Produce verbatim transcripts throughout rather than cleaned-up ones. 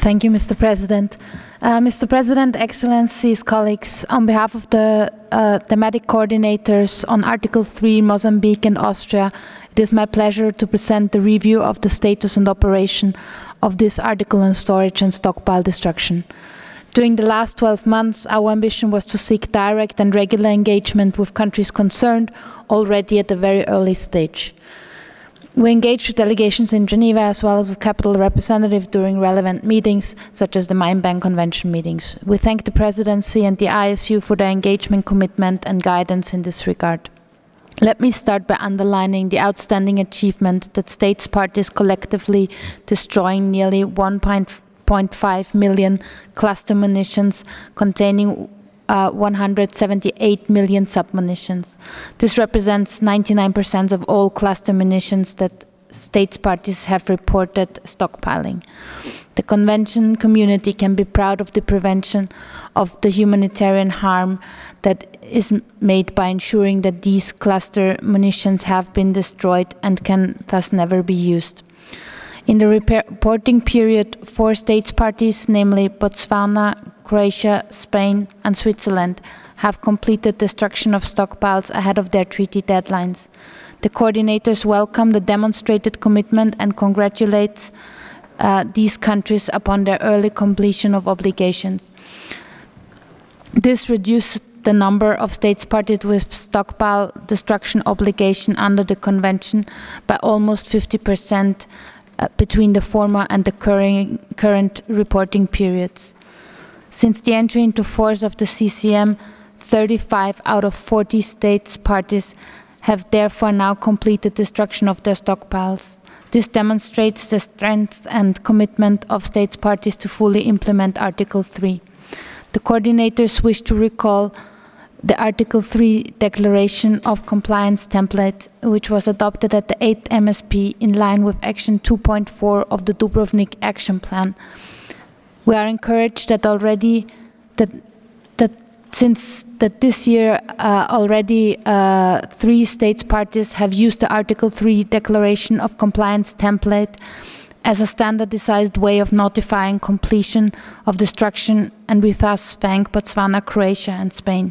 Thank you, Mister President. Uh, Mister President, Excellencies, colleagues, on behalf of the uh, thematic coordinators on Article three, Mozambique and Austria, it is my pleasure to present the review of the status and operation of this article on storage and stockpile destruction. During the last twelve months, our ambition was to seek direct and regular engagement with countries concerned already at a very early stage. We engaged with delegations in Geneva as well as with capital representatives during relevant meetings, such as the Mine Bank Convention meetings. We thank the Presidency and the I S U for their engagement, commitment and guidance in this regard. Let me start by underlining the outstanding achievement that states parties collectively destroying nearly one point five million cluster munitions containing Uh, one hundred seventy-eight million submunitions. This represents ninety-nine percent of all cluster munitions that states parties have reported stockpiling. The Convention community can be proud of the prevention of the humanitarian harm that is made by ensuring that these cluster munitions have been destroyed and can thus never be used. In the reporting period, four states parties, namely Botswana, Croatia, Spain and Switzerland, have completed destruction of stockpiles ahead of their treaty deadlines. The coordinators welcome the demonstrated commitment and congratulate uh, these countries upon their early completion of obligations. This reduced the number of states parties with stockpile destruction obligation under the Convention by almost fifty percent uh, between the former and the current, current reporting periods. Since the entry into force of the C C M, thirty-five out of forty states parties have therefore now completed destruction of their stockpiles. This demonstrates the strength and commitment of states parties to fully implement Article three. The coordinators wish to recall the Article three Declaration of Compliance template, which was adopted at the eighth M S P in line with Action two point four of the Dubrovnik Action Plan. We are encouraged that already that that since that this year uh, already uh, three states parties have used the Article three Declaration of Compliance template as a standardized way of notifying completion of destruction, and we thus thank Botswana, Croatia and Spain.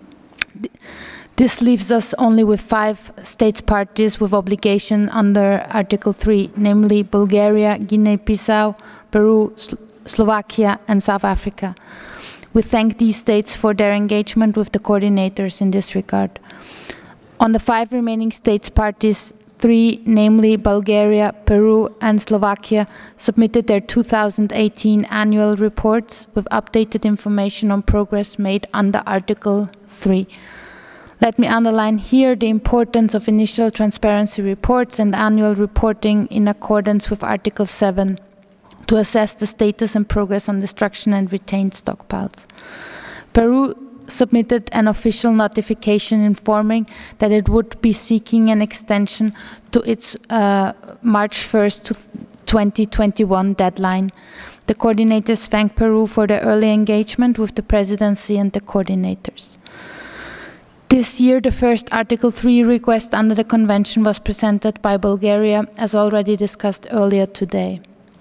This leaves us only with five states parties with obligation under Article three, namely Bulgaria, Guinea-Bissau, Peru, Sl Slovakia and South Africa. We thank these states for their engagement with the coordinators in this regard. On the five remaining states parties, three, namely Bulgaria, Peru and Slovakia, submitted their two thousand eighteen annual reports with updated information on progress made under Article three. Let me underline here the importance of initial transparency reports and annual reporting in accordance with Article seven to assess the status and progress on destruction and retained stockpiles. Peru submitted an official notification informing that it would be seeking an extension to its uh, March first, twenty twenty-one deadline. The coordinators thank Peru for their early engagement with the Presidency and the coordinators. This year, the first Article three request under the Convention was presented by Bulgaria, as already discussed earlier today.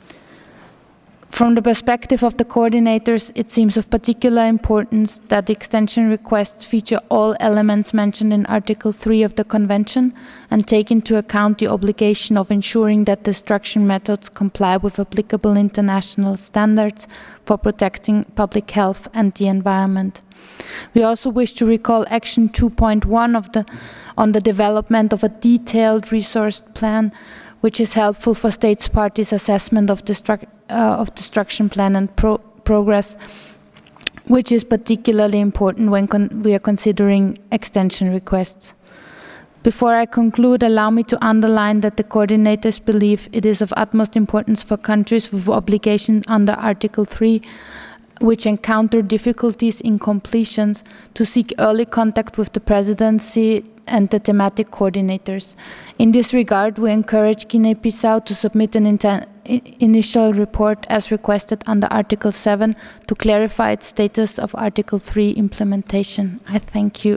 From the perspective of the coordinators, it seems of particular importance that the extension requests feature all elements mentioned in Article three of the Convention and take into account the obligation of ensuring that destruction methods comply with applicable international standards for protecting public health and the environment. We also wish to recall Action two point one of the, on the development of a detailed resource plan, which is helpful for states parties' assessment of, destruct, uh, of destruction plan and pro progress, which is particularly important when con we are considering extension requests. Before I conclude, allow me to underline that the coordinators believe it is of utmost importance for countries with obligations under Article three, which encounter difficulties in completions, to seek early contact with the Presidency and the thematic coordinators. In this regard, we encourage Guinea-Bissau to submit an initial report as requested under Article seven to clarify its status of Article three implementation. I thank you.